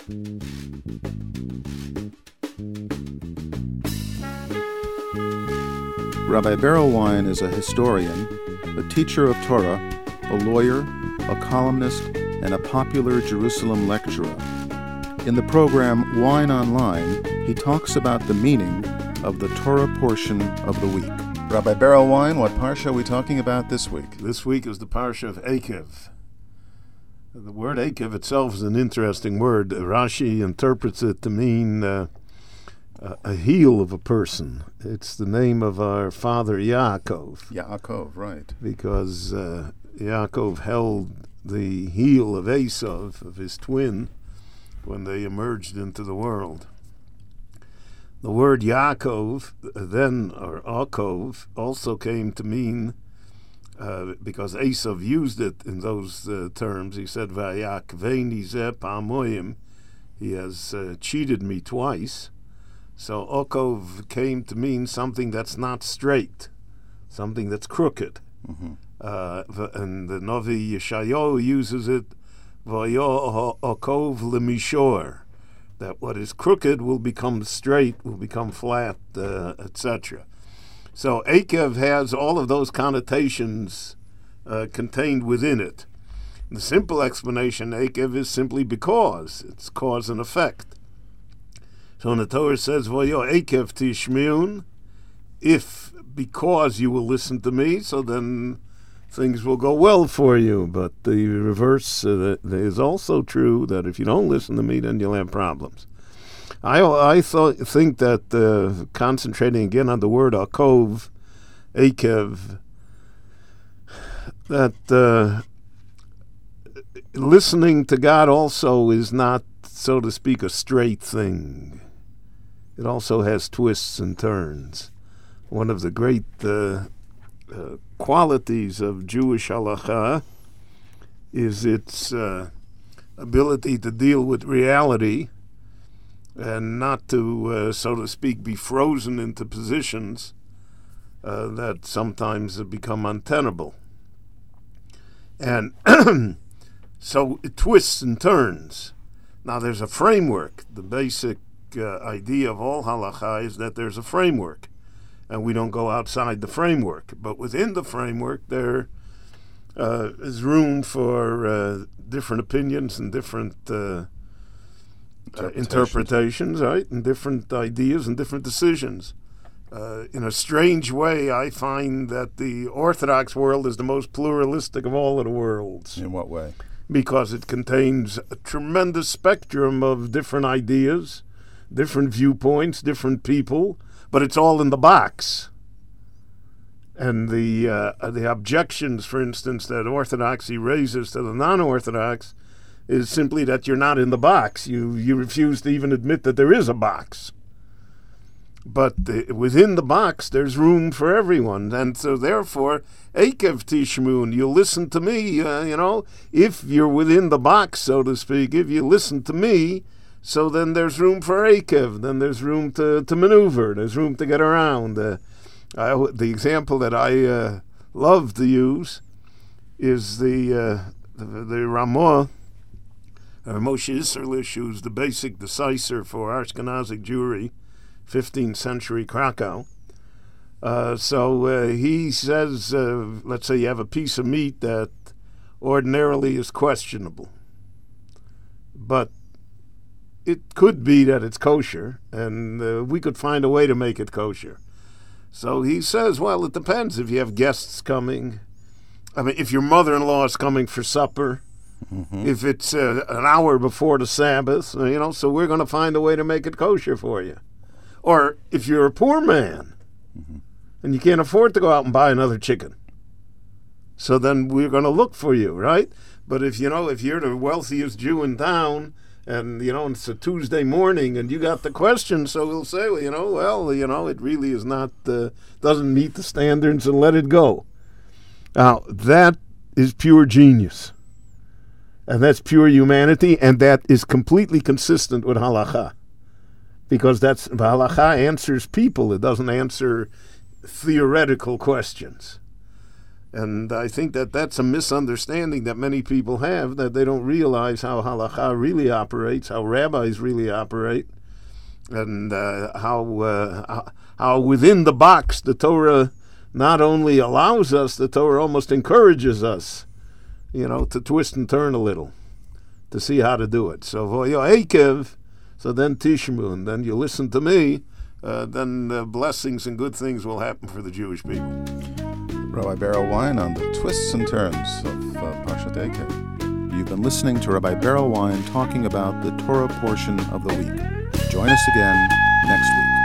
Rabbi Berelwein is a historian, a teacher of Torah, a lawyer, a columnist, and a popular Jerusalem lecturer. In the program Wine Online, he talks about the meaning of the Torah portion of the week. Rabbi Berelwein, what parsha are we talking about this week? This week is the parsha of Eikev. The word Eikev itself is an interesting word. Rashi interprets it to mean a heel of a person. It's the name of our father Yaakov. Yaakov, right. Because Yaakov held the heel of Esav, of his twin, when they emerged into the world. The word Yaakov, then, or Akov, also came to mean, because Esav used it in those terms, he said, Vayakveni ze pamoyim, he has cheated me twice. So Akov came to mean something that's not straight, something that's crooked. Mm-hmm. And the Navi Yeshayahu uses it, Vayo Akov lemishor, that what is crooked will become straight, will become flat, etc. So Eikev has all of those connotations contained within it. The simple explanation, Eikev, is simply because. It's cause and effect. So when the Torah says, Vayo Eikev tishmiun, if, because you will listen to me, so then things will go well for you. But the reverse is also true, that if you don't listen to me, then you'll have problems. I think that concentrating again on the word akov, Eikev, that listening to God also is not, so to speak, a straight thing. It also has twists and turns. One of the great qualities of Jewish halacha is its ability to deal with reality and not to, so to speak, be frozen into positions that sometimes become untenable. And so it twists and turns. Now there's a framework. The basic idea of all halacha is that there's a framework, and we don't go outside the framework. But within the framework, there is room for different opinions and different interpretations, right? And different ideas and different decisions. In a strange way, I find that the Orthodox world is the most pluralistic of all of the worlds. In what way? Because it contains a tremendous spectrum of different ideas, different viewpoints, different people, but it's all in the box. And the objections, for instance, that Orthodoxy raises to the non-Orthodox is simply that you're not in the box. You refuse to even admit that there is a box. But within the box, there's room for everyone. And so therefore, Eikev tishmun, you listen to me, if you're within the box, so to speak, if you listen to me, so then there's room for Eikev, then there's room to maneuver, there's room to get around. The example that I love to use is the Ramah, Moshe Isserlich, who's the basic decisor for Ashkenazic Jewry, 15th century Krakow. So he says, let's say you have a piece of meat that ordinarily is questionable, but it could be that it's kosher, and we could find a way to make it kosher. So he says, well, it depends if you have guests coming. I mean, if your mother-in-law is coming for supper, if it's an hour before the Sabbath, so we're going to find a way to make it kosher for you. Or if you're a poor man and you can't afford to go out and buy another chicken, so then we're going to look for you, right? But if you're the wealthiest Jew in town, and it's a Tuesday morning and you got the question, so we'll say, it really is not, doesn't meet the standards, and let it go. Now, that is pure genius. And that's pure humanity, and that is completely consistent with halakha. Because halakha answers people, it doesn't answer theoretical questions. And I think that that's a misunderstanding that many people have, that they don't realize how halakha really operates, how rabbis really operate, and how within the box the Torah not only allows us, the Torah almost encourages us, to twist and turn a little, to see how to do it. So voyo eikev, so then tishmu, and then you listen to me, then blessings and good things will happen for the Jewish people. Rabbi Berel Wein on the twists and turns of Parshat Eikev. You've been listening to Rabbi Berel Wein talking about the Torah portion of the week. Join us again next week.